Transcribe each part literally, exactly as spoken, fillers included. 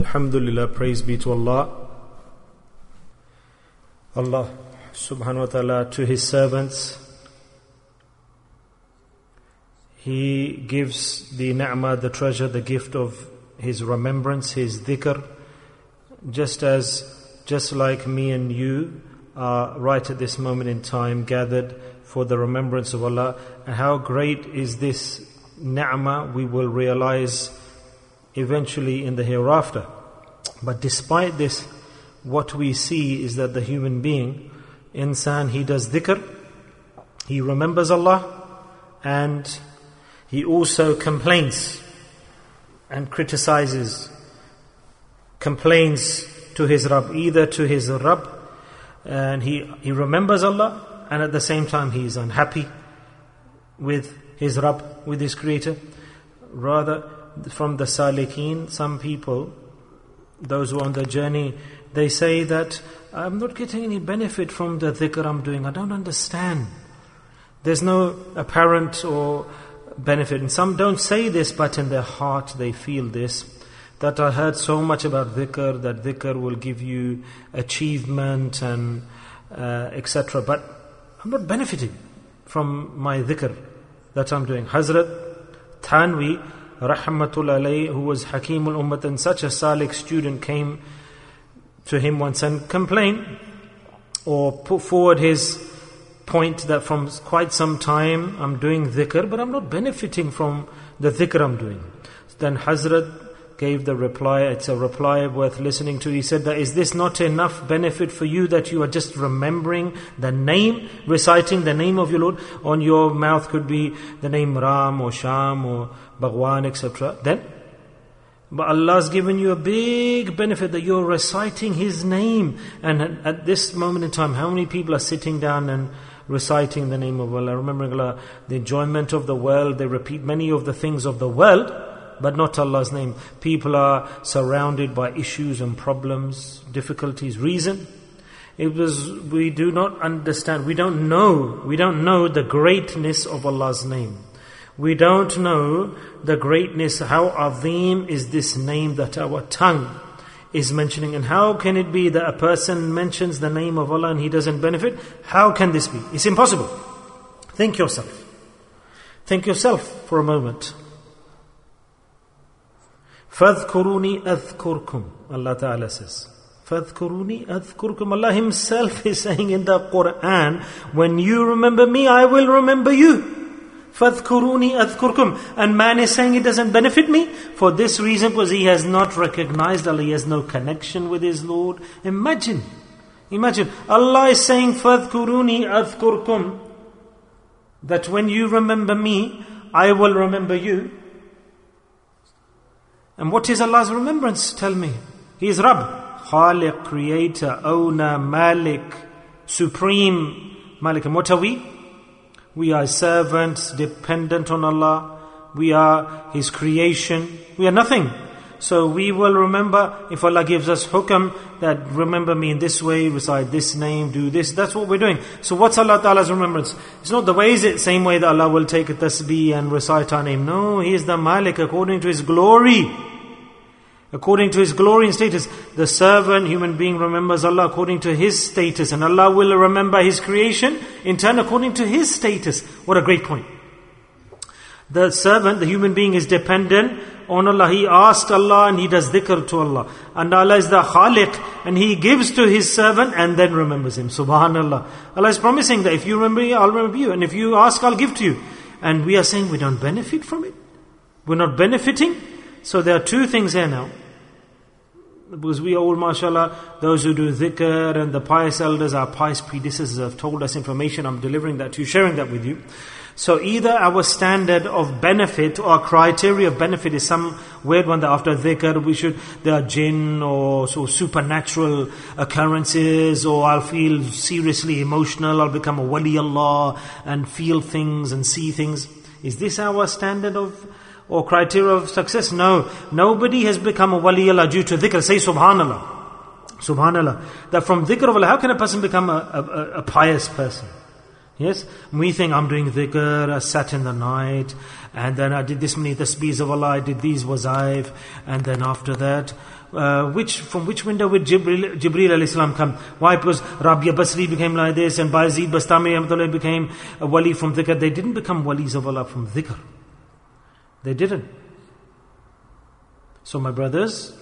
Alhamdulillah, praise be to Allah. Allah subhanahu wa ta'ala, to His servants, He gives the ni'mah, the treasure, the gift of His remembrance, His dhikr, just as, just like me and you are right at this moment in time gathered for the remembrance of Allah. And how great is this ni'mah, we will realize eventually in the hereafter. But despite this, what we see is that the human being, insan, he does dhikr, he remembers Allah, and he also complains and criticizes, complains to his Rabb, either to his Rabb, and he, he remembers Allah, and at the same time he is unhappy with his Rabb, with his Creator. Rather, from the Salikin, some people, those who are on the journey, they say that I'm not getting any benefit from the dhikr I'm doing. I don't understand. There's no apparent or benefit. And some don't say this, but in their heart they feel this, that I heard so much about dhikr, that dhikr will give you achievement and uh, et cetera. But I'm not benefiting from my dhikr that I'm doing. Hazrat Thanvi, Rahmatul alayh, who was Hakimul Ummat and such a Salik student, came to him once and complained or put forward his point that from quite some time I'm doing dhikr, but I'm not benefiting from the dhikr I'm doing. Then Hazrat gave the reply, it's a reply worth listening to. He said that, is this not enough benefit for you that you are just remembering the name, reciting the name of your Lord? On your mouth could be the name Ram or Sham or Bhagwan, et cetera. Then, but Allah's given you a big benefit that you're reciting His name. And at, at this moment in time, how many people are sitting down and reciting the name of Allah, remembering Allah, the enjoyment of the world? They repeat many of the things of the world, but not Allah's name. People are surrounded by issues and problems, difficulties. Reason? It was, we do not understand, we don't know, we don't know the greatness of Allah's name. We don't know the greatness, how azim is this name that our tongue is mentioning. And how can it be that a person mentions the name of Allah and he doesn't benefit? How can this be? It's impossible. Think yourself. Think yourself for a moment. فَاذْكُرُونِي أَذْكُرْكُمْ, Allah Ta'ala says. فَاذْكُرُونِي أَذْكُرْكُمْ. Allah Himself is saying in the Quran, when you remember me, I will remember you. فَاذْكُرُونِي أَذْكُرْكُمْ. And man is saying it doesn't benefit me for this reason, because he has not recognized Allah, he has no connection with his Lord. Imagine, imagine, Allah is saying فَاذْكُرُونِي أَذْكُرْكُمْ, that when you remember me, I will remember you. And what is Allah's remembrance? Tell me. He is Rabb, Khaliq, Creator, Owner, Malik, Supreme Malik. And what are we? We are servants, dependent on Allah. We are His creation. We are nothing. So we will remember, if Allah gives us hukam, that remember me in this way, recite this name, do this. That's what we're doing. So what's Allah Ta'ala's remembrance? It's not the way is it same way that Allah will take a tasbih and recite our name. No, He is the Malik according to His glory. According to His glory and status. The servant, human being, remembers Allah according to his status. And Allah will remember His creation in turn according to His status. What a great point. The servant, the human being, is dependent on Allah. He asked Allah and he does dhikr to Allah. And Allah is the Khaliq, and He gives to His servant and then remembers him. Subhanallah. Allah is promising that if you remember me, I'll remember you. And if you ask, I'll give to you. And we are saying we don't benefit from it. We're not benefiting. So there are two things here now. Because we all, mashallah, those who do dhikr and the pious elders, our pious predecessors have told us information. I'm delivering that to you, sharing that with you. So either our standard of benefit or criteria of benefit is some weird one that after dhikr we should, there are jinn or so supernatural occurrences, or I'll feel seriously emotional, I'll become a wali Allah and feel things and see things. Is this our standard of or criteria of success? No. Nobody has become a wali Allah due to dhikr. Say subhanallah. Subhanallah. That from dhikr of Allah, how can a person become a, a, a pious person? Yes? We think I'm doing dhikr, I sat in the night, and then I did this many tasbeehs of Allah, I did these wazaif, and then after that, uh, which from which window would Jibreel, Jibreel alayhi salam come? Why? Because Rabia Basri became like this, and Bayezid Bastami became a wali from dhikr. They didn't become walis of Allah from dhikr. They didn't. So my brothers,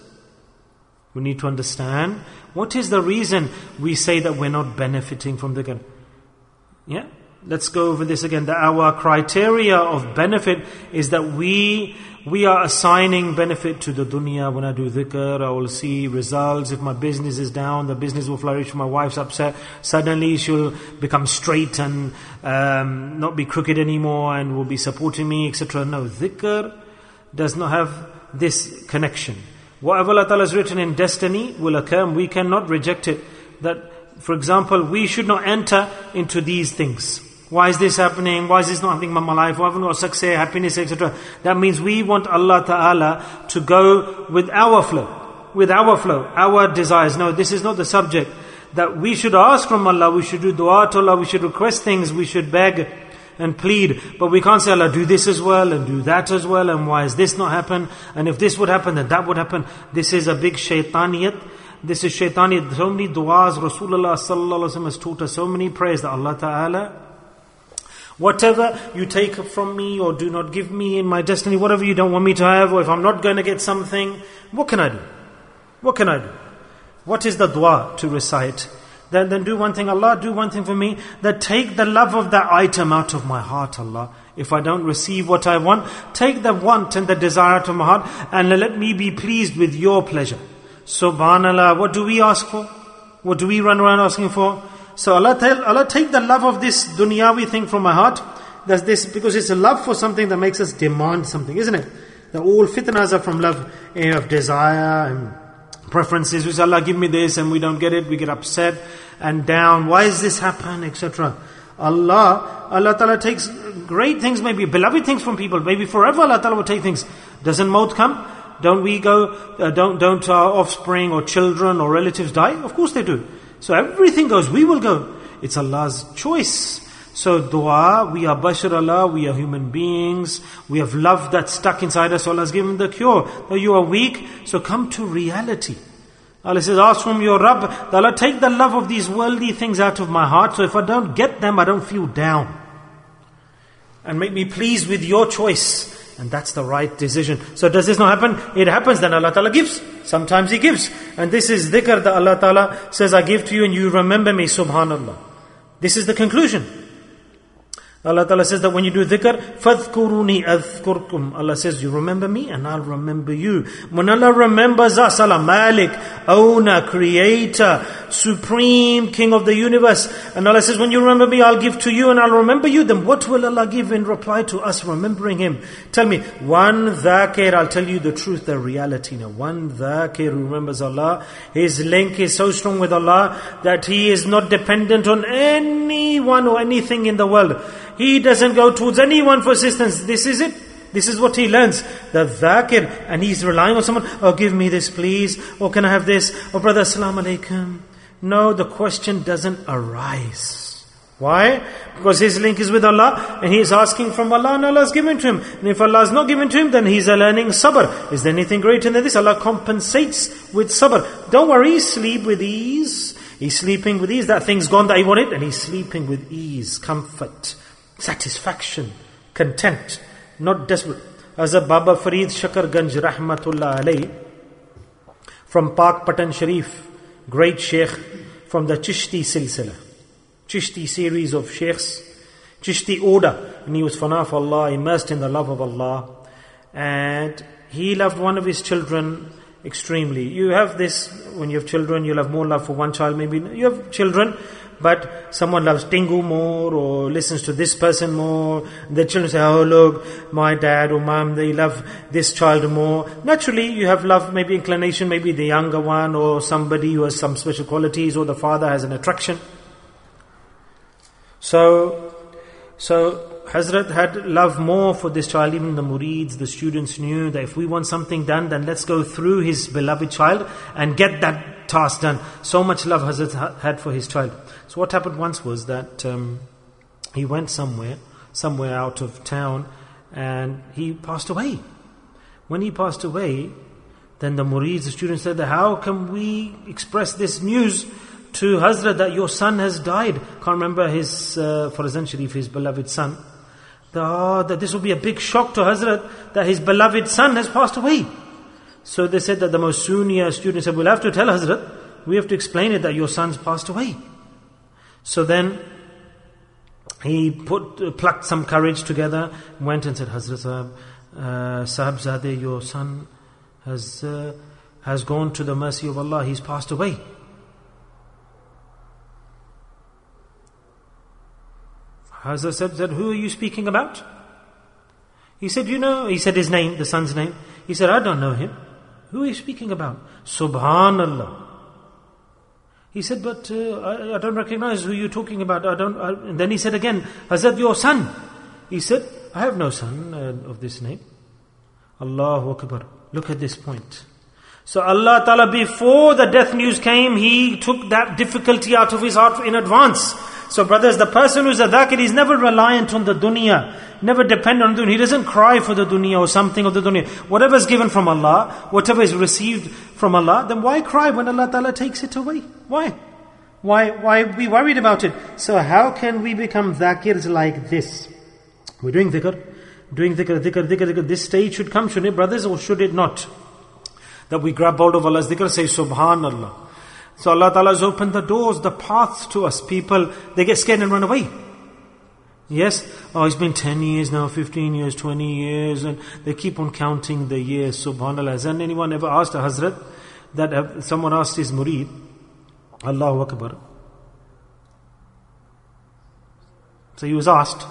we need to understand, what is the reason we say that we're not benefiting from dhikr? Yeah? Let's go over this again. That our criteria of benefit is that we we are assigning benefit to the dunya. When I do dhikr, I will see results. If my business is down, the business will flourish. My wife's upset, suddenly she'll become straight and um, not be crooked anymore and will be supporting me, et cetera. No, dhikr does not have this connection. Whatever Allah Ta'ala has written in destiny will occur, and we cannot reject it. That, for example, we should not enter into these things. Why is this happening? Why is this not happening in my life? Why haven't I got success, happiness, et cetera. That means we want Allah Ta'ala to go with our flow, with our flow, our desires. No, this is not the subject. That we should ask from Allah, we should do dua to Allah, we should request things, we should beg and plead. But we can't say, Allah, do this as well and do that as well, and why is this not happen? And if this would happen, then that would happen. This is a big shaitaniyat. This is shaitaniyat. So many du'as, Rasulullah sallallahu alaihi wasallam has taught us so many prayers that Allah Ta'ala, whatever you take from me or do not give me in my destiny, whatever you don't want me to have, or if I'm not going to get something, what can I do? What can I do? What is the dua to recite? Then, then do one thing, Allah, do one thing for me, that take the love of that item out of my heart, Allah. If I don't receive what I want, take the want and the desire out of my heart, and let me be pleased with your pleasure. Subhanallah, what do we ask for? What do we run around asking for? So Allah, tell, Allah take the love of this dunyawi thing from my heart. That's this, because it's a love for something that makes us demand something, isn't it? That all fitnas are from love, eh, of desire and preferences. We say, Allah, give me this, and we don't get it, we get upset and down. Why does this happen, et cetera. Allah, Allah Ta'ala takes great things, maybe beloved things from people. Maybe forever Allah Ta'ala will take things. Doesn't maut come? Don't we go, uh, don't, don't our offspring or children or relatives die? Of course they do. So everything goes, we will go. It's Allah's choice. So dua, we are bashar Allah, we are human beings, we have love that's stuck inside us, Allah has given the cure. Though you are weak, so come to reality. Allah says, ask from your Rabb, Allah, take the love of these worldly things out of my heart, so if I don't get them, I don't feel down. And make me pleased with your choice. And that's the right decision. So does this not happen? It happens, then Allah Ta'ala gives. Sometimes He gives. And this is dhikr that Allah Ta'ala says, I give to you and you remember me, subhanallah. This is the conclusion. Allah Ta'ala says that when you do dhikr, فَاذْكُرُونِي أَذْكُرْكُمْ. Allah says, you remember me and I'll remember you. When Allah remembers us, Allah Malik, owner, creator, supreme king of the universe. And Allah says, when you remember me, I'll give to you and I'll remember you. Then what will Allah give in reply to us remembering Him? Tell me, one dhakir, I'll tell you the truth, the reality now. One dhakir who remembers Allah, his link is so strong with Allah that he is not dependent on anyone or anything in the world. He doesn't go towards anyone for assistance. This is it. This is what he learns. The dhakir. And he's relying on someone. Oh, give me this please. Or can I have this? Oh, brother, assalamu alaikum. No, the question doesn't arise. Why? Because his link is with Allah. And he is asking from Allah and Allah is given to him. And if Allah is not given to him, then he's learning sabr. Is there anything greater than this? Allah compensates with sabr. Don't worry, sleep with ease. He's sleeping with ease. That thing's gone that he wanted. And he's sleeping with ease, comfort, satisfaction, content, not desperate. As a Baba Farid Shakarganj Rahmatullah Alayhi from Pak Patan Sharif, great Sheikh from the Chishti Silsila, Chishti series of Sheikhs, Chishti order, and he was fana for Allah, immersed in the love of Allah, and he loved one of his children extremely. You have this, when you have children, you'll have more love for one child, maybe you have children, but someone loves Tingu more or listens to this person more. The children say, oh look, my dad or mom, they love this child more. Naturally, you have love, maybe inclination, maybe the younger one or somebody who has some special qualities, or the father has an attraction. So, so Hazrat had love more for this child. Even the murids, the students knew that if we want something done, then let's go through his beloved child and get that task done. So much love Hazrat had for his child. So what happened once was that um, he went somewhere, somewhere out of town, and he passed away. When he passed away, then the murids, the students said, how can we express this news to Hazrat that your son has died? Can't remember his, uh, Farzan Sharif, his beloved son. The, oh, that this will be a big shock to Hazrat that his beloved son has passed away. So they said that the most senior student said, we'll have to tell Hazrat, we have to explain it that your son's passed away. So then he put uh, plucked some courage together, went and said, Hazrat Sahab, uh, Sahibzadeh, your son has uh, has gone to the mercy of Allah, he's passed away. Hazrat Sahib said, who are you speaking about? He said, you know, he said his name, the son's name. He said, I don't know him. Who are you speaking about? Subhanallah. He said, but uh, I, I don't recognize who you're talking about. I don't. I, and then he said again, Hazrat, your son. He said, I have no son uh, of this name. Allahu Akbar. Look at this point. So Allah Ta'ala, before the death news came, He took that difficulty out of his heart in advance. So brothers, the person who's a dhakir is never reliant on the dunya, never dependent on the dunya. He doesn't cry for the dunya or something of the dunya. Whatever is given from Allah, whatever is received from Allah, then why cry when Allah Ta'ala takes it away? Why? Why, why be worried about it? So how can we become dhakirs like this? We're doing dhikr, doing dhikr, dhikr, dhikr, dhikr. This stage should come, shouldn't it, brothers, or should it not? That we grab hold of Allah's dhikr, say Subhanallah. So Allah Ta'ala has opened the doors, the paths to us. People, they get scared and run away. Yes? Oh, it's been ten years now, fifteen years, twenty years, and they keep on counting the years. Subhanallah. Hasn't anyone ever asked a Hazrat, that uh, someone asked his murid, Allahu Akbar. So he was asked,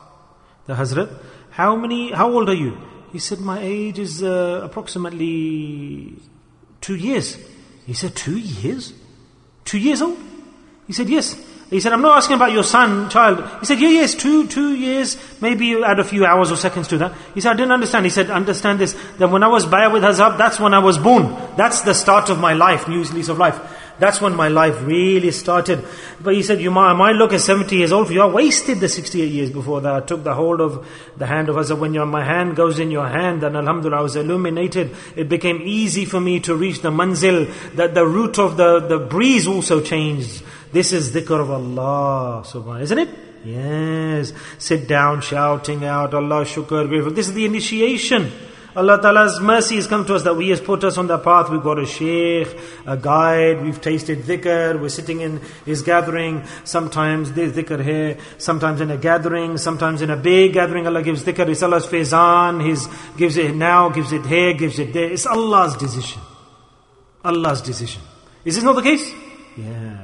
the Hazrat, how many, how old are you? He said, my age is uh, approximately two years. He said, two years? Two years old? He said, yes. He said, I'm not asking about your son, child. He said, yeah, yes, two, two years, maybe you add a few hours or seconds to that. He said, I didn't understand. He said, understand this, that when I was bay'ah with Hazrat, that's when I was born. That's the start of my life, new lease of life. That's when my life really started. But he said, you might, I might look at seventy years old for you. I wasted the sixty-eight years before that. I took the hold of the hand of Hazrat. When your, my hand goes in your hand, then alhamdulillah, I was illuminated. It became easy for me to reach the manzil. That the route of the, the breeze also changed. This is dhikr of Allah, subhanAllah, isn't it? Yes. Sit down, shouting out, Allah, shukr, grateful. This is the initiation. Allah Ta'ala's mercy has come to us that He has put us on the path. We've got a shaykh, a guide, we've tasted dhikr, we're sitting in His gathering. Sometimes there's dhikr here, sometimes in a gathering, sometimes in a big gathering Allah gives dhikr. It's Allah's faizan, He gives it now, gives it here, gives it there. It's Allah's decision. Allah's decision. Is this not the case? Yes.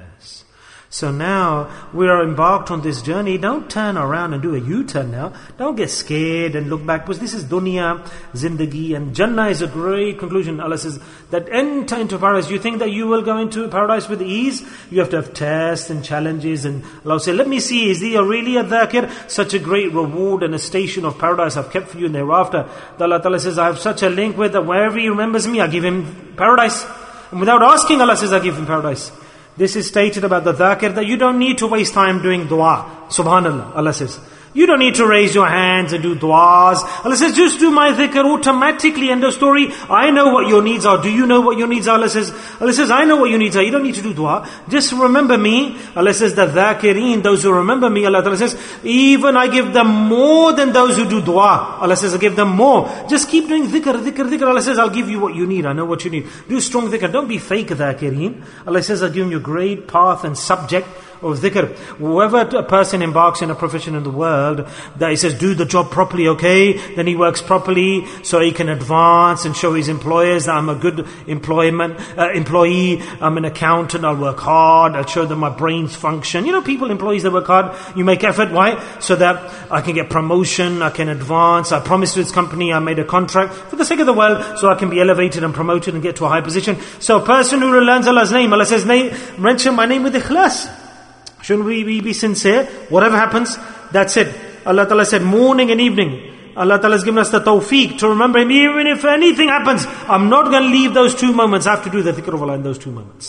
So now we are embarked on this journey. Don't turn around and do a U-turn now. Don't get scared and look back, because this is dunya, zindagi, and Jannah is a great conclusion. Allah says that enter into paradise. You think that you will go into paradise with ease? You have to have tests and challenges, and Allah will say, let me see, is he really a dhakir? Such a great reward and a station of paradise I've kept for you in thereafter. Allah Ta'ala says, I have such a link with that wherever he remembers me, I give him paradise. And without asking, Allah says, I give him paradise. This is stated about the dhakir, that you don't need to waste time doing dua. Subhanallah, Allah says. You don't need to raise your hands and do du'as. Allah says, just do my dhikr automatically. End of story. I know what your needs are. Do you know what your needs are? Allah says, Allah says, I know what your needs are. You don't need to do dua. Just remember me. Allah says, the dhakireen, those who remember me, Allah Ta'ala says, even I give them more than those who do dua. Allah says, I give them more. Just keep doing dhikr, dhikr, dhikr. Allah says, I'll give you what you need. I know what you need. Do strong dhikr. Don't be fake dhakireen. Allah says, I've given you a great path and subject of dhikr. Whoever a person embarks in a profession in the world, that he says, do the job properly, okay? Then he works properly so he can advance and show his employers that I'm a good employment uh, employee, I'm an accountant, I'll work hard, I'll show them my brains function. You know, people, employees that work hard, you make effort, why? So that I can get promotion, I can advance, I promised to this company, I made a contract for the sake of the world, so I can be elevated and promoted and get to a high position. So a person who learns Allah's name, Allah says, mention my name with ikhlas. Shouldn't we be sincere? Whatever happens, that's it. Allah Ta'ala said, morning and evening. Allah Ta'ala has given us the tawfiq to remember Him. Even if anything happens, I'm not going to leave those two moments. I have to do the dhikr of Allah in those two moments.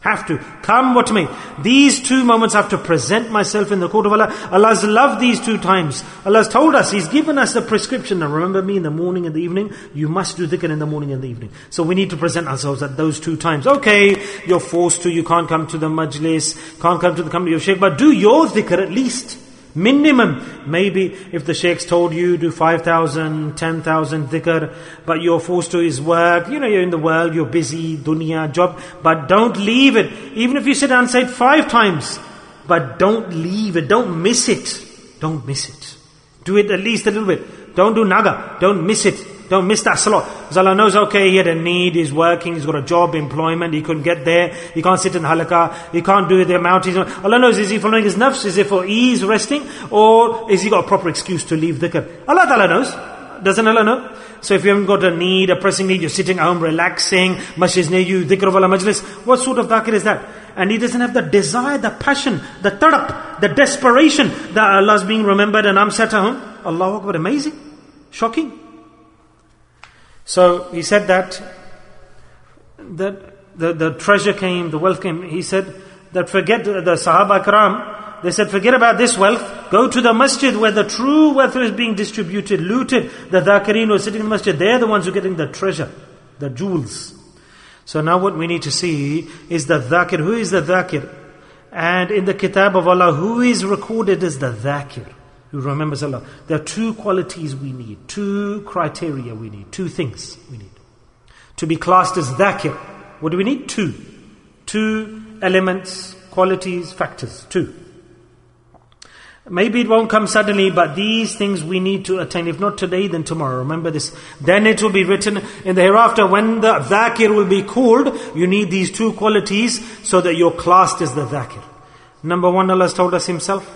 Have to. Come what may. These two moments I have to present myself in the court of Allah. Allah has loved these two times. Allah has told us, He's given us the prescription. Now remember me in the morning and the evening. You must do dhikr in the morning and the evening. So we need to present ourselves at those two times. Okay, you're forced to, you can't come to the majlis, can't come to the company of shaykh, but do your dhikr at least. Minimum. Maybe if the sheikh's told you do five thousand, ten thousand dhikr, but you're forced to his work, you know, you're in the world, you're busy, dunya, job, but don't leave it. Even if you sit down and say it five times, but don't leave it, don't miss it. Don't miss it. Do it at least a little bit. Don't do naga, don't miss it. Don't miss that slot. Because Allah knows, okay, he had a need, he's working, he's got a job, employment, he couldn't get there, he can't sit in halaqah, he can't do the amount he's... Allah knows, is he following his nafs, is it for ease, resting, or is he got a proper excuse to leave dhikr? Allah Ta'ala knows. Doesn't Allah know? So if you haven't got a need, a pressing need, you're sitting at home, relaxing, masjid's near you, dhikr of Allah majlis, what sort of dhakir is that? And he doesn't have the desire, the passion, the tarap, the desperation that Allah's being remembered and I'm sat at home. Allahu Akbar, amazing. Shocking. So he said that, that the, the treasure came, the wealth came. He said that forget the Sahaba Ikram, they said forget about this wealth, go to the masjid where the true wealth is being distributed, looted. The dhakireen who are sitting in the masjid, they're the ones who are getting the treasure, the jewels. So now what we need to see is the dhakir. Who is the dhakir? And in the kitab of Allah, who is recorded as the dhakir? Who remembers Allah. There are two qualities we need, two criteria we need, two things we need. To be classed as dhakir, what do we need? Two. Two elements, qualities, factors. Two. Maybe it won't come suddenly, but these things we need to attain. If not today, then tomorrow. Remember this. Then it will be written in the hereafter. When the dhakir will be called, you need these two qualities so that you're classed as the dhakir. Number one, Allah has told us Himself.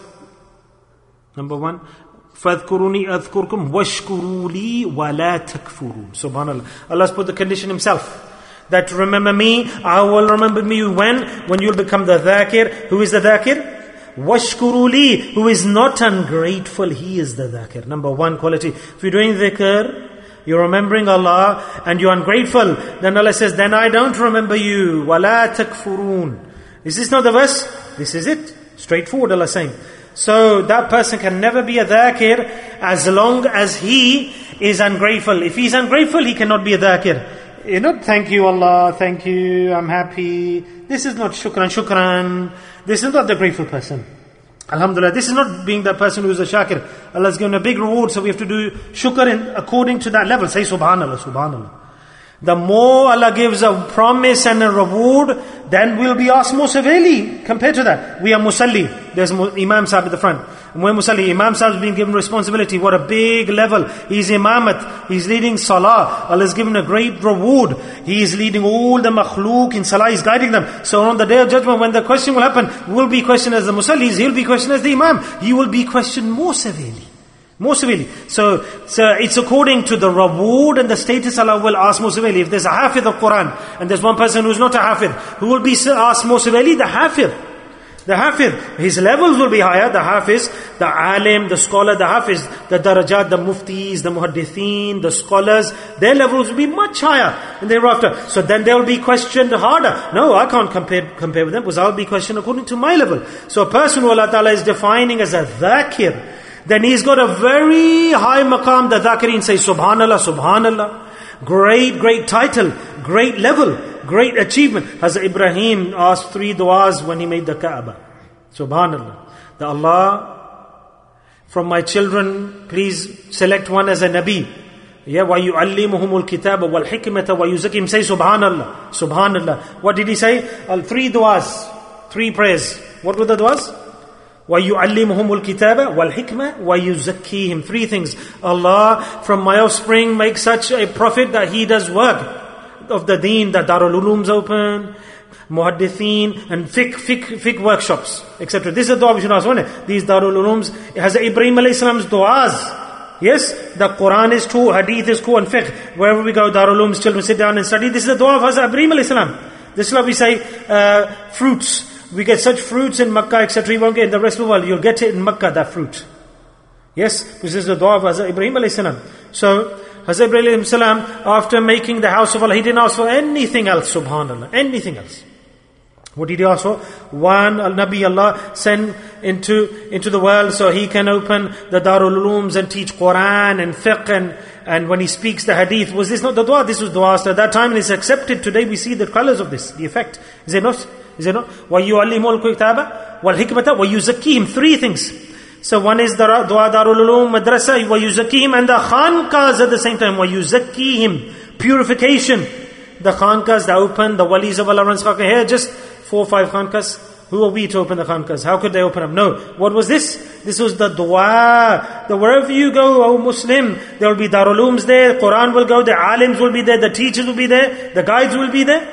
Number one, فَاذْكُرُونِي أَذْكُرْكُمْ وَاشْكُرُوا لِي وَلَا تَكْفُرُونَ. Subhanallah. Allah has put the condition Himself. That remember me, I will remember me when? When you'll become the dhakir. Who is the dhakir? وَاشْكُرُوا لِي. Who is not ungrateful, he is the dhakir. Number one quality. If you're doing dhikr, you're remembering Allah, and you're ungrateful, then Allah says, then I don't remember you. وَلَا تَكْفُرُونَ. Is this not the verse? This is it. Straightforward, Allah saying. So that person can never be a dhakir as long as he is ungrateful. If he's ungrateful, he cannot be a dhakir. You know, thank you Allah, thank you, I'm happy. This is not shukran, shukran. This is not the grateful person. Alhamdulillah, this is not being the person who is a shakir. Allah has given a big reward, so we have to do shukr in, according to that level. Say subhanallah, subhanallah. The more Allah gives a promise and a reward, then we'll be asked more severely compared to that. We are musalli. There's Imam Sahib at the front. And we're musalli. Imam Sahib is being given responsibility. What a big level. He's imamat. He's leading salah. Allah has given a great reward. He is leading all the makhluk in salah. He's guiding them. So on the day of judgment, when the question will happen, we'll be questioned as the musallis. He'll be questioned as the imam. He will be questioned more severely. More severely. So, so it's according to the reward and the status Allah will ask more severely. If there's a hafidh of Quran and there's one person who's not a hafidh, who will be asked more severely? The hafidh. The hafidh. His levels will be higher. The hafiz, the alim, the scholar, the hafiz, the darajat, the muftis, the muhaddithin, the scholars, their levels will be much higher in the hereafter. So then they will be questioned harder. No, I can't compare compare with them because I'll be questioned according to my level. So a person who Allah Ta'ala is defining as a dhakir, then he's got a very high maqam. The dhakirin say subhanallah, subhanallah. Great, great title, great level, great achievement. Hazrat Ibrahim asked three du'as when he made the Kaaba. Subhanallah. The Allah, from my children, please select one as a Nabi. Yeah, وَيُعَلِّمُهُمُ الْكِتَابَ وَالْحِكْمَةَ وَيُزَكِّهِمْ. Say subhanallah, subhanallah. What did he say? Uh, three du'as, three prayers. What were the du'as? وَيُعَلِّمُهُمُ الْكِتَابَ وَالْحِكْمَةَ وَيُزَكِّيهِمْ. Three things. Allah, from my offspring, make such a prophet that he does work of the deen, that Darul Ulum's open, muhaddithin, and fiqh, fiqh, fiqh workshops, et cetera. This is the dua we should ask, isn't it? These Darul Ulums, it has Ibrahim alayhi salam's du'as. Yes, the Quran is true, Hadith is true, and fiqh. Wherever we go, Darul Ulums, children sit down and study. This is the dua of Hazrat Ibrahim alayhi salam. This is what we say, uh, fruits. We get such fruits in Makkah, et cetera. You won't get in the rest of the world. You'll get it in Makkah, that fruit. Yes, this is the dua of Hazrat Ibrahim alayhi salam. So, Hazrat Ibrahim alayhi salam, after making the house of Allah, he didn't ask for anything else, subhanallah, anything else. What did he ask for? One Nabi Allah sent into, into the world so he can open the Darul Ulooms and teach Quran and fiqh and, and when he speaks the hadith. Was this not the dua? This was dua at that time and it's accepted. Today we see the colors of this, the effect. Is it not? Is it not? وَيُعَلِّمُ الْكِتَابَ وَالْحِكْمَةَ وَيُزَكِّيهِم. Three things. So one is the dua Darul Uloom Madrasa, وَيُزَكِّيهِم, and the khanqahs at the same time. وَيُزَكِّيهِم. Purification. The khanqahs that open, the walis of Allah runs khanqah. Here just four or five khanqahs. Who are we to open the khanqahs? How could they open up? No. What was this? This was the dua. That wherever you go, O Muslim, there will be Darul Ulooms there, Quran will go there, alims will be there, the teachers will be there, the guides will be there.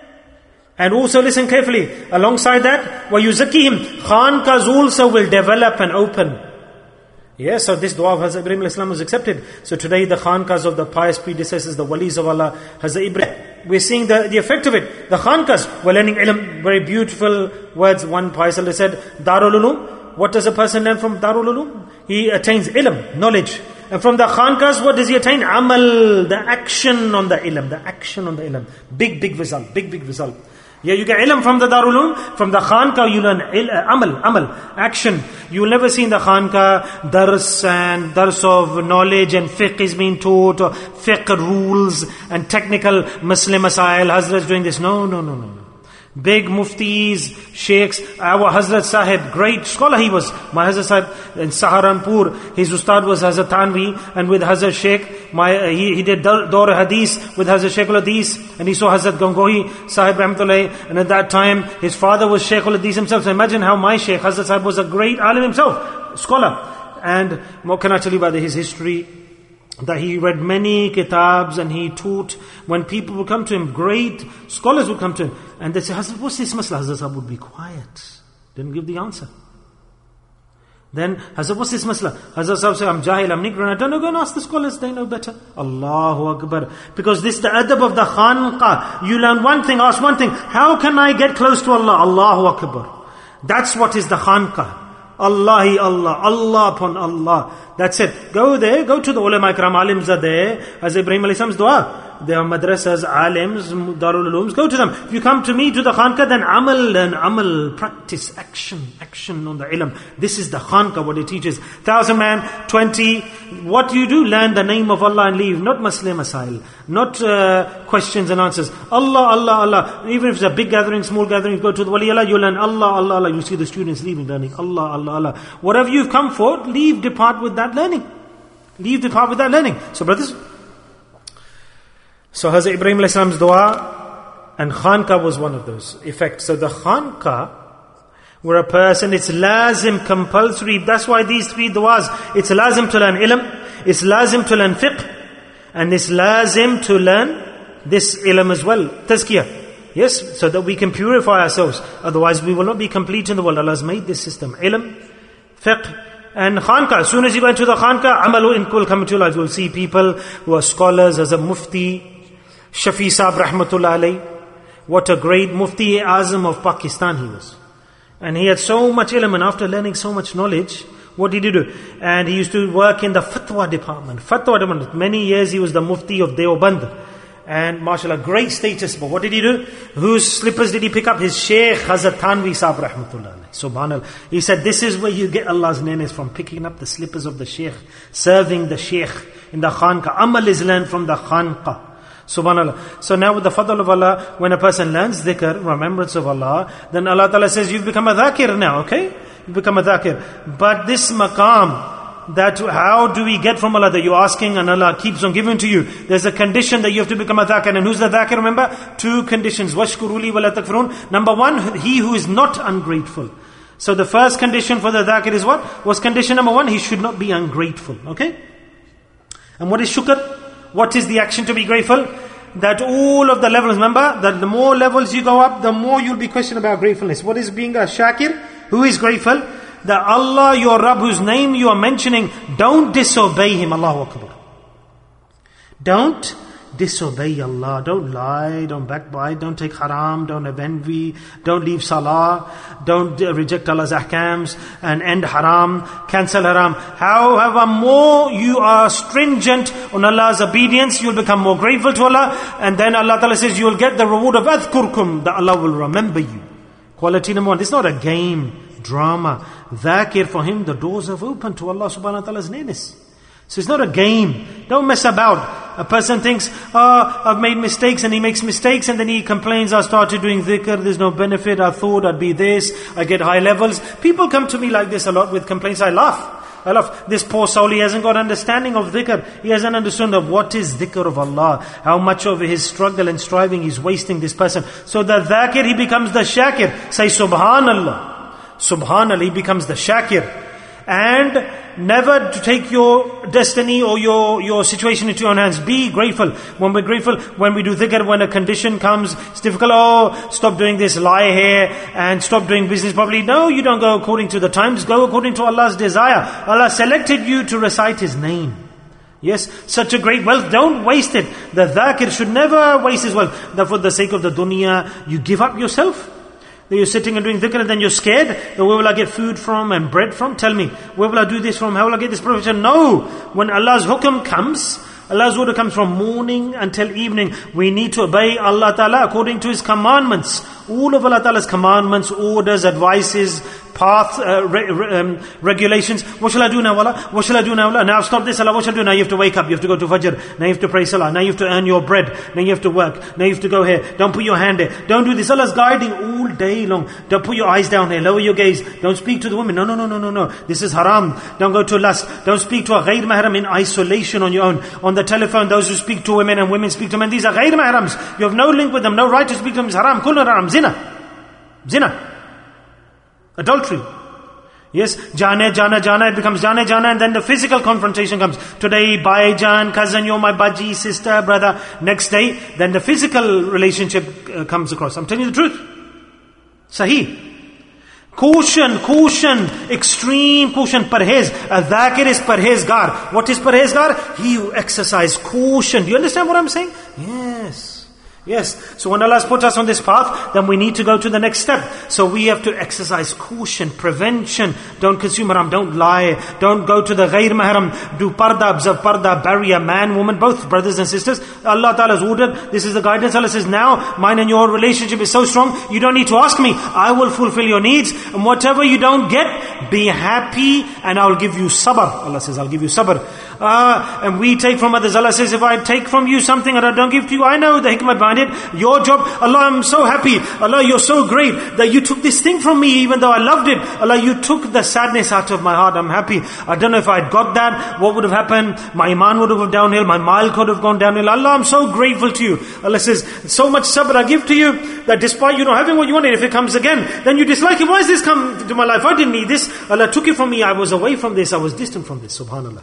And also listen carefully, alongside that, وَيُزَكِّيهِم, khanqahs also will develop and open. Yes, so this dua of Hazrat Ibrahim alayhi salam was accepted. So today the khanqahs of the pious predecessors, the walis of Allah, Hazrat Ibrahim, we're seeing the, the effect of it. The khanqahs, we're learning ilm, very beautiful words. One pious elder said, Darul Uloom. What does a person learn from Darul Uloom? He attains ilm, knowledge. And from the khanqahs, what does he attain? Amal, the action on the ilm, the action on the ilm. Big, big result, big, big result. Yeah, you get ilm from the Darul Uloom, from the khanqah you learn il, uh, amal, amal, action. You will never see in the khanqah dars and dars of knowledge and fiqh is being taught, or fiqh rules and technical Muslim masail, Hazrat's doing this. No, no, no, no, no. Big muftis, sheikhs, our Hazrat Sahib, great scholar he was. My Hazrat Sahib in Saharanpur, his ustad was Hazrat Tanvi, and with Hazrat Sheikh, my, uh, he, he did Dawr Hadith with Hazrat Sheikh al-Hadith, and he saw Hazrat Gangohi Sahib Rahmatullah, and at that time, his father was Sheikh al-Hadith himself. So imagine how my Sheikh, Hazrat Sahib, was a great alim himself, scholar. And what can I tell you about his history? That he read many kitabs and he taught. When people would come to him, great scholars would come to him, and they'd say, Hazrat, what's this masla? Hazrat Sahib would be quiet, didn't give the answer. Then, Hazrat, what's this masla? Hazrat Sahib said, I'm jahil, I'm ignorant, I don't know, go and ask the scholars, they know better. Allahu Akbar. Because this is the adab of the khanqah. You learn one thing, ask one thing. How can I get close to Allah? Allahu Akbar. That's what is the khanqah. Allahi Allah, Allah upon Allah. That's it. Go there, go to the ulama ikram, alims are there. As Ibrahim alayhi salam's dua. There are madrasas, alims, darul ulooms. Go to them. If you come to me, to the khanqah, then amal, learn amal, practice, action, action on the ilm. This is the khanqah, what it teaches. Thousand man, twenty. What do you do? Learn the name of Allah and leave. Not Muslim masail. Not uh, questions and answers. Allah, Allah, Allah. Even if it's a big gathering, small gathering, you go to the wali Allah, you learn Allah, Allah, Allah. You see the students leaving, learning Allah, Allah, Allah. Whatever you've come for, leave, depart with that learning. Leave, depart with that learning. So brothers, so Hazrat Ibrahim alayhi salam's dua and khanqah was one of those effects. So the khanqah, where a person, it's lazim, compulsory. That's why these three duas, it's lazim to learn ilm, it's lazim to learn fiqh, and it's lazim to learn this ilm as well, tazkiyah. Yes, so that we can purify ourselves. Otherwise we will not be complete in the world. Allah has made this system. Ilm, fiqh, and khanqah. As soon as you go into the khanqah, amalu in will come into your life. You will see people who are scholars, as a mufti, Shafi Saab Rahmatullah Alayh. What a great Mufti Azam of Pakistan he was. And he had so much ilm, and after learning so much knowledge, what did he do? And he used to work in the fatwa department. Fatwa department. Many years he was the Mufti of Deoband. And mashallah, great status. But what did he do? Whose slippers did he pick up? His Shaykh Hazrat Tanvi Saab Rahmatullah Alayh. Subhanallah. He said, this is where you get Allah's nearness from, picking up the slippers of the Shaykh, serving the Shaykh in the khanqah. Amal is learned from the khanqah. Subhanallah. So now with the fadl of Allah, when a person learns dhikr, remembrance of Allah, then Allah Ta'ala says, you've become a dhakir now, okay? You've become a dhakir. But this maqam, that how do we get from Allah that you're asking and Allah keeps on giving to you? There's a condition that you have to become a dhakir. And who's the dhakir? Remember? Two conditions. Washkuruli wa la takfurun. Number one, he who is not ungrateful. So the first condition for the dhakir is what? Was condition number one, he should not be ungrateful. Okay? And what is shukr? What is the action to be grateful? That all of the levels, remember, that the more levels you go up, the more you'll be questioned about gratefulness. What is being a shakir? Who is grateful? That Allah, your Rabb, whose name you are mentioning, don't disobey Him. Allahu Akbar. Don't disobey Allah. Don't lie, don't backbite, don't take haram, don't have envy, don't leave salah, don't reject Allah's ahkams and end haram, cancel haram. However more you are stringent on Allah's obedience, you'll become more grateful to Allah, and then Allah Ta'ala says you will get the reward of adhkurkum, that Allah will remember you. Quality number one. This is not a game, drama. Dhakir, for him, the doors have opened to Allah subhanahu wa ta'ala's nearness. So it's not a game. Don't mess about. A person thinks, oh, I've made mistakes, and he makes mistakes and then he complains, I started doing dhikr, there's no benefit, I thought I'd be this, I get high levels. People come to me like this a lot with complaints. I laugh. I laugh. This poor soul, he hasn't got understanding of dhikr. He hasn't understood of what is dhikr of Allah. How much of his struggle and striving is wasting this person. So the dhakir, he becomes the shakir. Say subhanallah. Subhanallah, he becomes the shakir. And never to take your destiny or your, your situation into your own hands. Be grateful. When we're grateful, when we do dhikr, when a condition comes, it's difficult. Oh, stop doing this, lie here, and stop doing business properly. No, you don't go according to the times. Go according to Allah's desire. Allah selected you to recite His name. Yes, such a great wealth. Don't waste it. The dhakir should never waste his wealth. That for the sake of the dunya, you give up yourself. That you're sitting and doing dhikr and then you're scared. That where will I get food from and bread from? Tell me. Where will I do this from? How will I get this profession? No. When Allah's hukam comes, Allah's order comes from morning until evening. We need to obey Allah Ta'ala according to His commandments. All of Allah Ta'ala's commandments, orders, advices, paths, uh, re, re, um, regulations. What shall I do now, Allah? What shall I do now, Allah? Now stop this, Allah. What shall I do? Now you have to wake up. You have to go to Fajr. Now you have to pray Salah. Now you have to earn your bread. Now you have to work. Now you have to go here. Don't put your hand there. Don't do this. Allah's guiding all day long. Don't put your eyes down here. Lower your gaze. Don't speak to the woman. No, no, no, no, no, no. This is haram. Don't go to lust. Don't speak to a ghair mahram in isolation on your own. On the telephone, those who speak to women and women speak to men, these are ghair mahrams. You have no link with them. No right to speak to them. It's haram. Kullu haram. Zina. Zina. Adultery. Yes, jane, jana, jana, it becomes jane, jana, and then the physical confrontation comes. Today, bhaijan, cousin, you're my baji, sister, brother. Next day, then the physical relationship uh, comes across. I'm telling you the truth. Sahih. Caution, caution, extreme caution, parhez. A dhakir is parhezgar. What is parhezgar? He who exercise caution. Do you understand what I'm saying? Yes. Yes. So when Allah has put us on this path, then we need to go to the next step. So we have to exercise caution, prevention. Don't consume haram, don't lie, don't go to the ghair mahram, do parda, observe parda, barrier, man, woman, both brothers and sisters. Allah Ta'ala has ordered, this is the guidance. Allah says, now mine and your relationship is so strong, you don't need to ask me. I will fulfill your needs, and whatever you don't get, be happy, and I will give you sabr. Allah says, I'll give you sabr. Uh, and we take from others. Allah says, if I take from you something and I don't give to you, I know the hikmah behind it. Your job, Allah, I'm so happy. Allah, you're so great that you took this thing from me even though I loved it. Allah, you took the sadness out of my heart. I'm happy. I don't know if I'd got that, what would have happened? My iman would have gone downhill. My mile could have gone downhill. Allah, I'm so grateful to you. Allah says, so much sabr I give to you that despite you not having what you wanted, if it comes again, then you dislike it. Why has this come to my life? I didn't need this. Allah took it from me. I was away from this. I was distant from this. Subhanallah.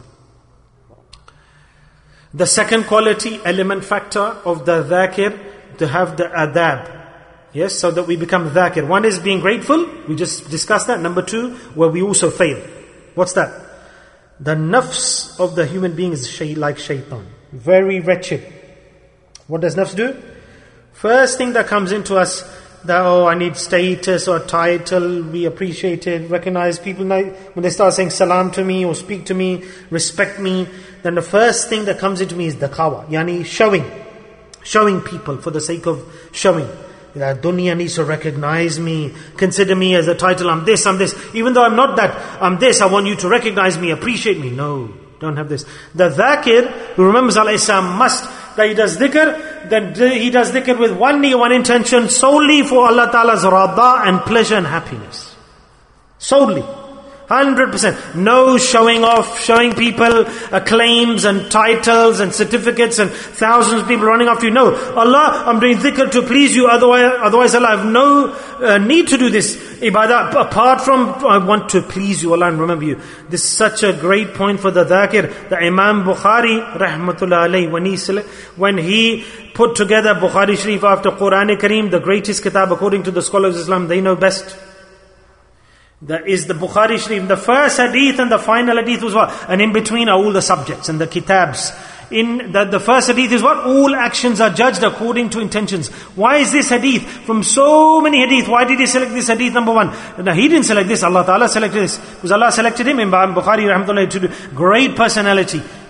The second quality, element, factor of the dhakir, to have the adab. Yes, so that we become dhakir. One is being grateful. We just discussed that. Number two, where we also fail. What's that? The nafs of the human being is shay- like shaitan. Very wretched. What does nafs do? First thing that comes into us, that, oh, I need status or title, be appreciated, recognized. People, when they start saying salam to me or speak to me, respect me, then the first thing that comes into me is dakawa, yani showing. Showing people for the sake of showing. That dunya needs to recognize me, consider me as a title, I'm this, I'm this. Even though I'm not that, I'm this, I want you to recognize me, appreciate me. No, don't have this. The dhakir, who remembers Allah Islam, must, that he does dhikr, then he does dhikr with one niyyah, one intention, solely for Allah Ta'ala's rada and pleasure and happiness. Solely. one hundred percent. No showing off, showing people acclaims and titles and certificates and thousands of people running after you. No. Allah, I'm doing dhikr to please you. Otherwise, otherwise Allah, I have no uh, need to do this ibadah. Apart from, I want to please you, Allah, and remember you. This is such a great point for the dhakir. The Imam Bukhari, rahmatullah alayhi, when he, when he put together Bukhari Sharif after Quran Kareem, the greatest kitab according to the scholars of Islam, they know best. That is the Bukhari Sharif. The first hadith and the final hadith was what? And in between are all the subjects and the kitabs. In the, the first hadith is what? All actions are judged according to intentions. Why is this hadith? From so many hadith, why did he select this hadith number one? Now he didn't select this, Allah Ta'ala selected this. Because Allah selected him, Imam Bukhari rahmatullah, to do great personality,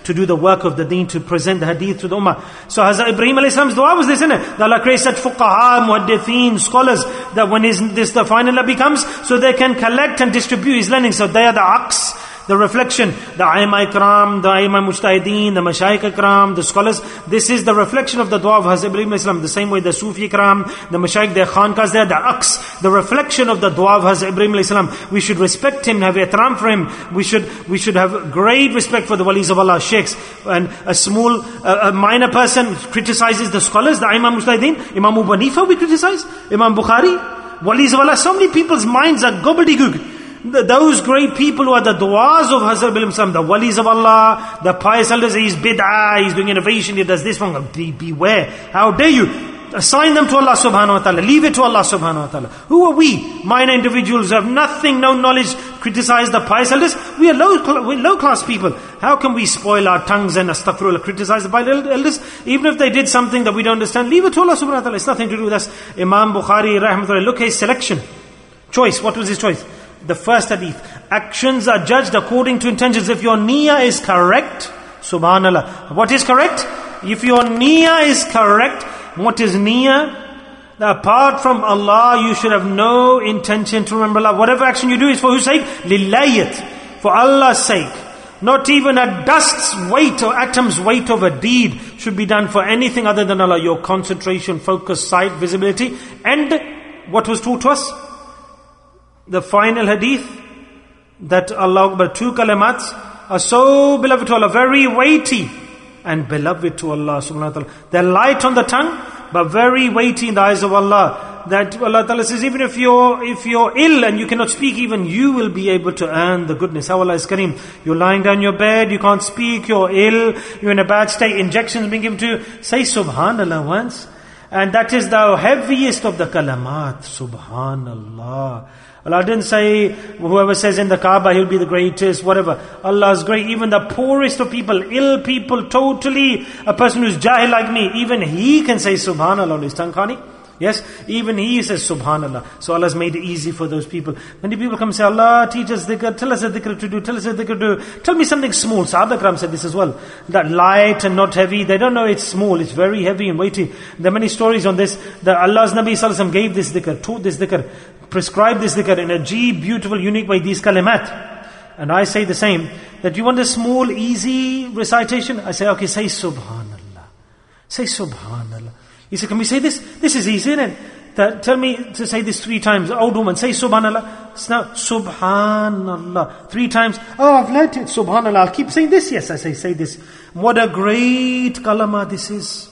to do the work of the deen, to present the hadith to the ummah. So Hazrat Ibrahim alayhi salam's dua was this, isn't it? That Allah created fuqaha, muhaddithin, scholars, that when is this the final Nabi comes, so they can collect and distribute his learning. So they are the aqs, the reflection, the Aima Ikram, the Aima Mujtahideen, the Mashaykh Ikram, the scholars. This is the reflection of the dua of Hazrat Ibrahim alayhi salam. The same way the Sufi Ikram, the Mashaykh, the Khankas, they are the aqs, the reflection of the dua of Hazrat Ibrahim alayhi salam. We should respect him, have ihtiram for him. We should we should have great respect for the walis of Allah, sheikhs. And a small, uh, a minor person criticizes the scholars, the Aima Mujtahideen. Imam Abu Hanifa we criticize, Imam Bukhari, walis of Allah. So many people's minds are gobbledygook. Those great people who are the du'as of Hazrat Ibrahim Salam, the walis of Allah, the pious elders, he's bid'ah, he's doing innovation, he does this one. Be, beware. How dare you? Assign them to Allah subhanahu wa ta'ala. Leave it to Allah subhanahu wa ta'ala. Who are we? Minor individuals who have nothing, no knowledge, criticize the pious elders. We are low, we're low class people. How can we spoil our tongues and astaghfirullah, criticize the pious elders? Even if they did something that we don't understand, leave it to Allah subhanahu wa ta'ala. It's nothing to do with us. Imam Bukhari, rahmatullah, look at his selection. Choice. What was his choice? The first hadith. Actions are judged according to intentions. If your niyyah is correct, subhanallah. What is correct? If your niyyah is correct, what is niyyah? Apart from Allah, you should have no intention to remember Allah. Whatever action you do is for whose sake? Lillayat. For Allah's sake. Not even a dust's weight or atom's weight of a deed should be done for anything other than Allah. Your concentration, focus, sight, visibility. And what was taught to us? The final hadith, that Allah Akbar, two kalimats are so beloved to Allah, very weighty and beloved to Allah subhanahu wa ta'ala. They're light on the tongue, but very weighty in the eyes of Allah. That Allah Ta'ala says, even if you're, if you're ill and you cannot speak, even you will be able to earn the goodness. How Allah is Kareem. You're lying down your bed, you can't speak, you're ill, you're in a bad state, injections being given to you. Say Subhanallah once. And that is the heaviest of the kalamat. Subhanallah. Allah didn't say, whoever says in the Kaaba, he'll be the greatest, whatever. Allah is great. Even the poorest of people, ill people, totally, a person who's jahil like me, even he can say Subhanallah on his tongue, can't he? Yes, even he says Subhanallah. So Allah has made it easy for those people. Many people come and say, Allah, teach us dhikr, tell us a dhikr to do, tell us a dhikr to do. Tell me something small. Sahaba Ikram said this as well. That light and not heavy. They don't know it's small, it's very heavy and weighty. There are many stories on this. That Allah's Nabi Sallallahu Alaihi Wasallam gave this dhikr, taught this dhikr, prescribed this dhikr in a ajib, beautiful, unique way, these kalimat. And I say the same, that you want a small, easy recitation? I say, okay, say Subhanallah. Say Subhanallah. He said, can we say this? This is easy, isn't it? That, tell me to say this three times. Old woman, say Subhanallah. So now, Subhanallah. Three times. Oh, I've learnt it. Subhanallah. I'll keep saying this. Yes, I say, say this. What a great kalama this is.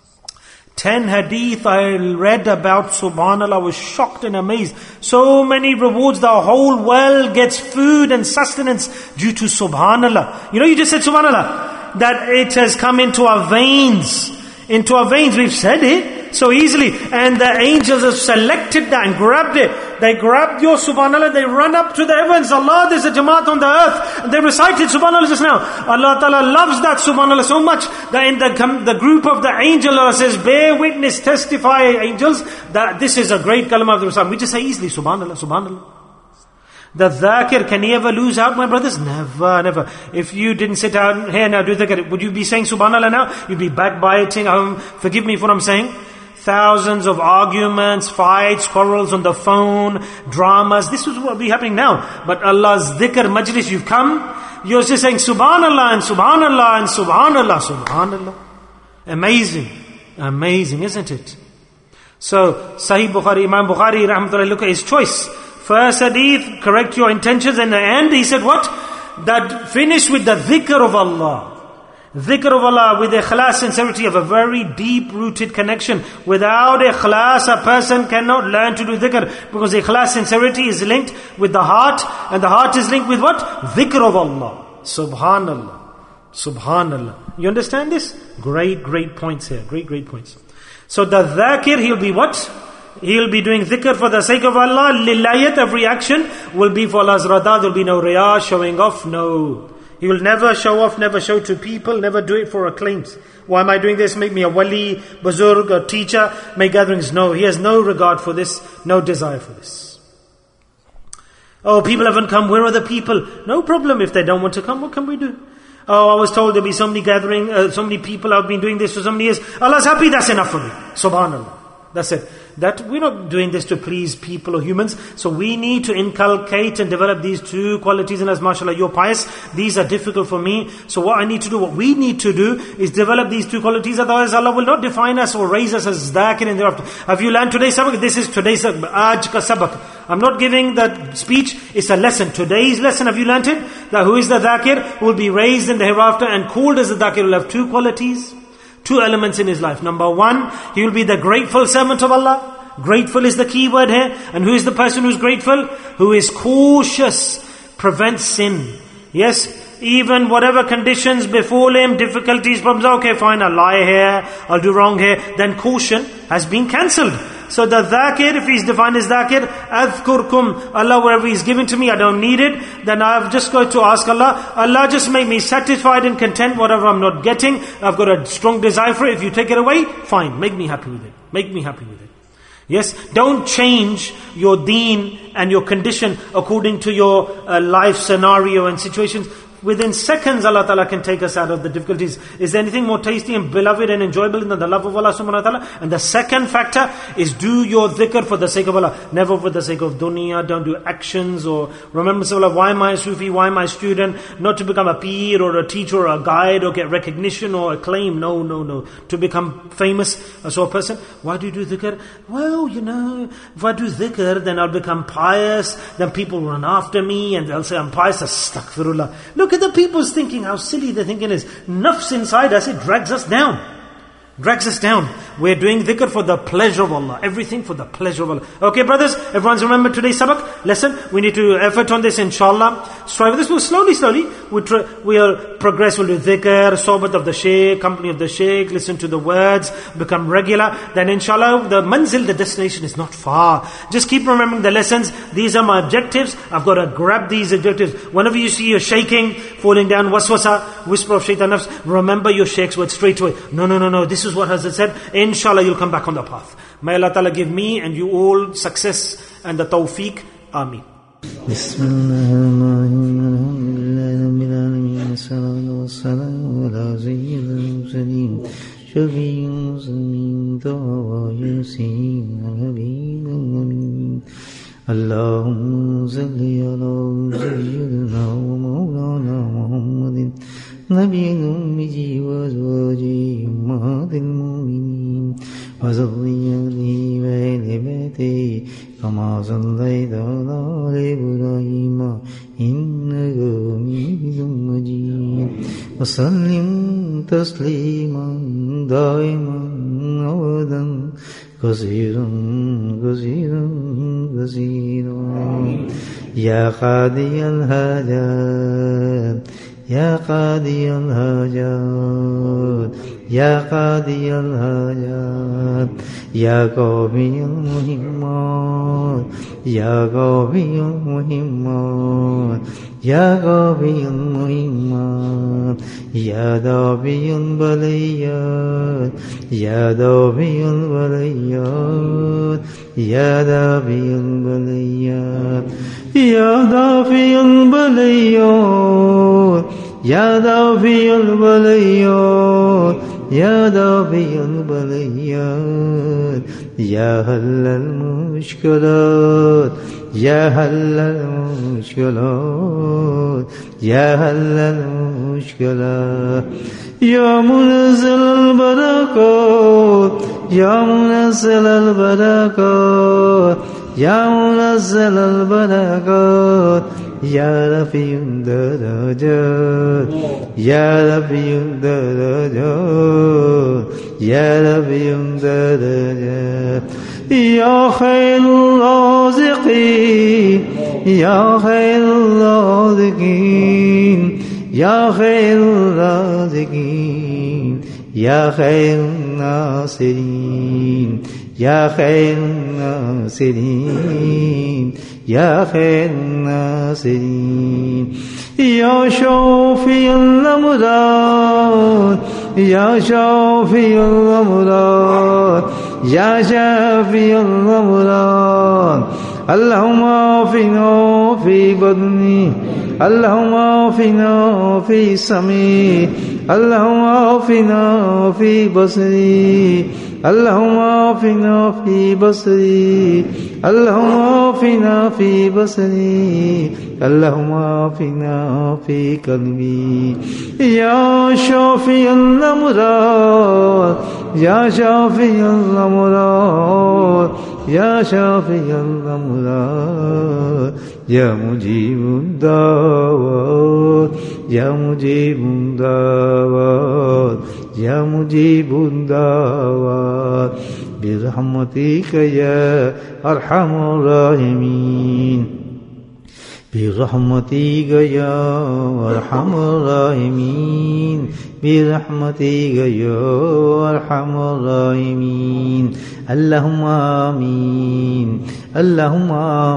Ten hadith I read about Subhanallah. I was shocked and amazed. So many rewards. The whole world gets food and sustenance due to Subhanallah. You know, you just said Subhanallah. That it has come into our veins. Into our veins. We've said it so easily. And the angels have selected that and grabbed it. They grabbed your Subhanallah. They run up to the heavens. Allah, there's a Jamaat on the earth. And they recited Subhanallah just now. Allah Ta'ala loves that Subhanallah so much that in the, the group of the angel, Allah says, bear witness, testify angels, that this is a great kalama of the Rasul. We just say easily Subhanallah, Subhanallah. The dhakir, can he ever lose out, my brothers? Never, never. If you didn't sit down here now, do dhakir, would you be saying Subhanallah now? You'd be backbiting. Um, forgive me for what I'm saying. Thousands of arguments, fights, quarrels on the phone, dramas. This is what will be happening now. But Allah's dhikr majlis, you've come, you're just saying Subhanallah and Subhanallah and Subhanallah, Subhanallah. Amazing. Amazing, isn't it? So, Sahih Bukhari, Imam Bukhari, rahmatullah, look at his choice. First hadith, correct your intentions. In the end, he said what? That finish with the dhikr of Allah. Dhikr of Allah with ikhlas, sincerity of a very deep-rooted connection. Without ikhlas, a person cannot learn to do dhikr. Because ikhlas, sincerity is linked with the heart. And the heart is linked with what? Dhikr of Allah. Subhanallah. Subhanallah. You understand this? Great, great points here. Great, great points. So the dhakir, he'll be what? He'll be doing dhikr for the sake of Allah. Lillayat, every action will be for Allah's rada. There'll be no riyah, showing off. No. He will never show off, never show to people, never do it for acclaims. Why am I doing this? Make me a wali, bazurg, a teacher, make gatherings. No, he has no regard for this, no desire for this. Oh, people haven't come, where are the people? No problem, if they don't want to come, what can we do? Oh, I was told there'll be so many gathering, uh, so many people, I've been doing this for so many years. Allah's happy, that's enough for me. Subhanallah. That's it. That we're not doing this to please people or humans. So we need to inculcate and develop these two qualities in us. MashaAllah, you're pious. These are difficult for me. So what I need to do, what we need to do is develop these two qualities. Otherwise Allah will not define us or raise us as dhakir in the hereafter. Have you learned today's sabak? This is today's sabak. Aaj ka sabak. I'm not giving that speech. It's a lesson. Today's lesson, have you learned it? That who is the dhakir will be raised in the hereafter and called as the dhakir will have two qualities. Two elements in his life. Number one, he will be the grateful servant of Allah. Grateful is the key word here. And who is the person who is grateful? Who is cautious, prevents sin. Yes, even whatever conditions befall him, difficulties, problems, okay fine, I'll lie here, I'll do wrong here. Then caution has been cancelled. So the dhakir, if he's defined as dhakir, adhkurkum, Allah, wherever he's given to me, I don't need it, then I've just got to ask Allah, Allah just make me satisfied and content, whatever I'm not getting, I've got a strong desire for it, if you take it away, fine, make me happy with it, make me happy with it. Yes, don't change your deen and your condition according to your uh, life scenario and situations. Within seconds, Allah Ta'ala can take us out of the difficulties. Is there anything more tasty and beloved and enjoyable than the love of Allah Subhanahu Wa Ta'ala? And the second factor is do your dhikr for the sake of Allah. Never for the sake of dunya. Don't do actions or remembrance of Allah. Why am I a Sufi? Why am I a student? Not to become a peer or a teacher or a guide or get recognition or acclaim. No, no, no. To become famous as a person. Why do you do dhikr? Well, you know, if I do dhikr, then I'll become pious. Then people will run after me and they'll say I'm pious. Astaghfirullah. Look at the people's thinking, how silly their thinking is. Nafs inside us, it drags us down. Drags us down. We're doing dhikr for the pleasure of Allah. Everything for the pleasure of Allah. Okay, brothers, everyone's remembered today's sabak lesson. We need to effort on this, inshallah. Strive with this. We'll slowly, slowly, we'll, tr- we'll progress. We'll do dhikr, sohbat of the shaykh, company of the shaykh, listen to the words, become regular. Then inshallah, the manzil, the destination is not far. Just keep remembering the lessons. These are my objectives. I've got to grab these objectives. Whenever you see you're shaking, falling down, waswasa, whisper of shaitan nafs, remember your shaykh's word straight away. No, no, no, no. This is what Hazrat said. Inshallah, you'll come back on the path. May Allah Ta'ala give me and you all success and the tawfiq. Ameen. اللهم صل على سيدنا ومولانا محمد نبي الأمي وأزواجه أمهات المؤمنين وذريته وأهل بيته كما صليت على آل إبراهيم إنك حميد مجيد وسلم تسليما دائما أبدا كثيرا كثيرا كثيرا يا قاضي الحاجات يا قاضي الحاجات يا قاضي الحاجات يا قاضي المهمات يا قاضي المهمات يا قاضي المهمات يا دافع البليات يا دافع البليات يا دافع البليات يا دافع البليات يا دافع البليات يا دافع البليات يا حل المشكلات يا حل المشكلات يا حل المشكلات يا منزل البركات يا منزل البركات يا منزل البركات يا رفيع الدرجات يا رفيع الدرجات يا رفيع الدرجات يا خير الرازقين يا خير الرازقين يا خير الرازقين يا خير الناصرين يا خير الناصرين يا خير الناصرين يا شافي الأمراض يا شافي الأمراض يا شافي الأمراض اللهم عافنا في بدني اللهم عافنا في سمعي اللهم عافنا في بصري اللهم عافنا في بصري اللهم عافنا في بصري اللهم عافنا في قلبي يا شافي الأمراض يا شافي الأمراض يا شافي الأمراض يا مجيب الدعوات يا مجيب الدعوات يا مجيب الدعوات برحمتك يا أرحم الراحمين برحمتك يا أرحم الراحمين برحمتك يا أرحم الراحمين اللهم آمين اللهم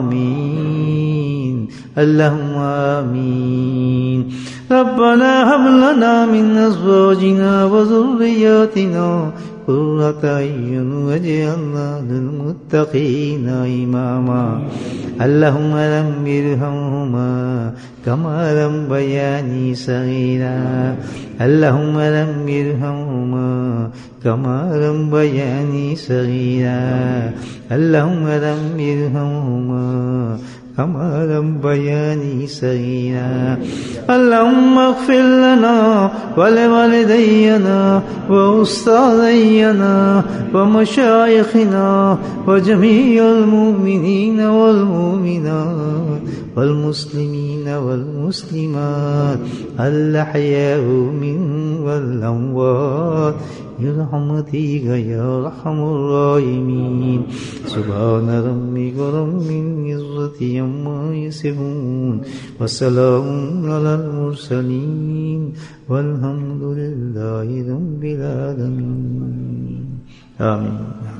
آمين اللهم آمين ربنا هب لنا من أزواجنا وذرياتنا قرة أعين واجعلنا للمتقين إماما اللهم رب ارحمهما كما ربياني صغيرا اللهم رب ارحمهما كما ربياني صغيرا اللهم رب ارحمهما كما ربياني صغيرا اللهم اغفر لنا ولوالدينا وأستاذينا ومشايخنا وجميع المؤمنين والمؤمنات والمسلمين والمسلمات الأحياء منهم والأموات برحمتك يا أرحم الراحمين سبحان ربك رب العزة عما يصفون وسلام على المرسلين والحمد لله رب العالمين آمين.